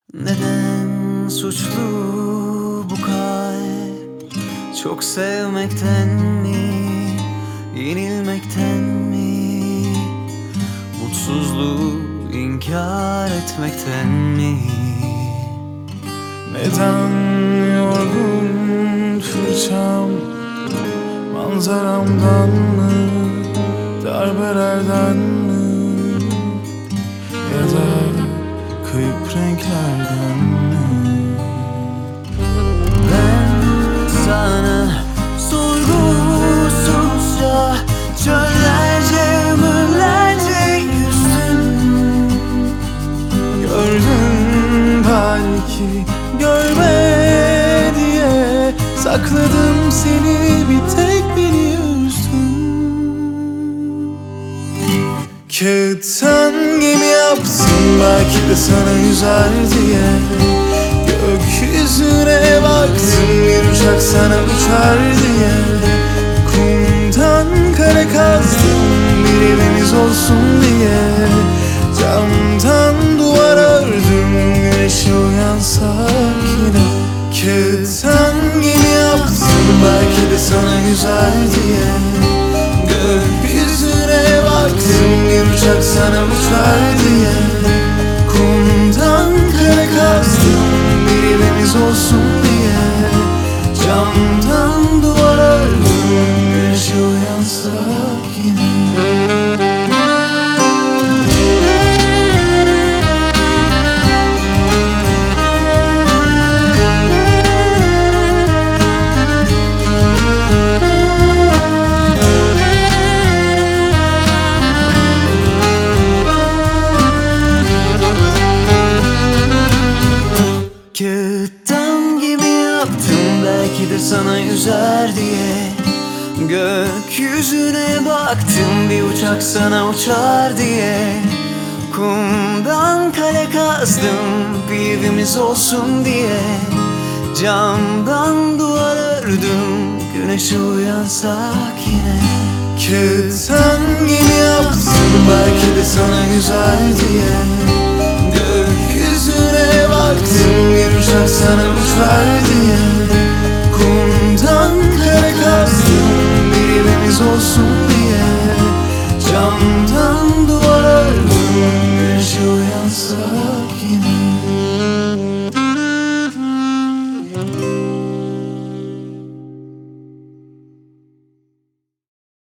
Neden suçlu bu kalp? Çok sevmekten mi, yenilmekten mi? Mutsuzluğu inkar etmekten mi? Neden yorgun fırçam manzaramdan mı, darbelerden mi, ya da kayıp renklerden mi? Ben sana sorgusuzca çöllerce ömürlerce yüzdüm. Gördün belki görme diye sakladım seni, bir tek beni üzdün. Kağıttan gemi yaptım belki de sana yüzer diye. Gökyüzüne baktım bir uçak sana uçar diye. Kumdan kare kazdım bir evimiz olsun diye. Camdan duvar ördüm güneşe uyansak yine. Kağıttan gemi yaptım belki de sana yüzer diye. Gökyüzüne baktım bir uçak sana uçar diye. Kumdan kare kazdım bir evimiz olsun diye. Camdan duvar ördüm güneşe uyansak yine. Kağıttan gibi yaptım belki de sana yüzer diye. Gökyüzüne baktım bir uçak sana uçar diye. Kumdan kale kazdım bir evimiz olsun diye. Camdan duvar ördüm güneşe uyansak yine. Kağıttan gemi yaptım belki de sana yüzer diye. Gökyüzüne baktım bir uçak sana uçar diye. Kumdan kare kazdım bir evimiz olsun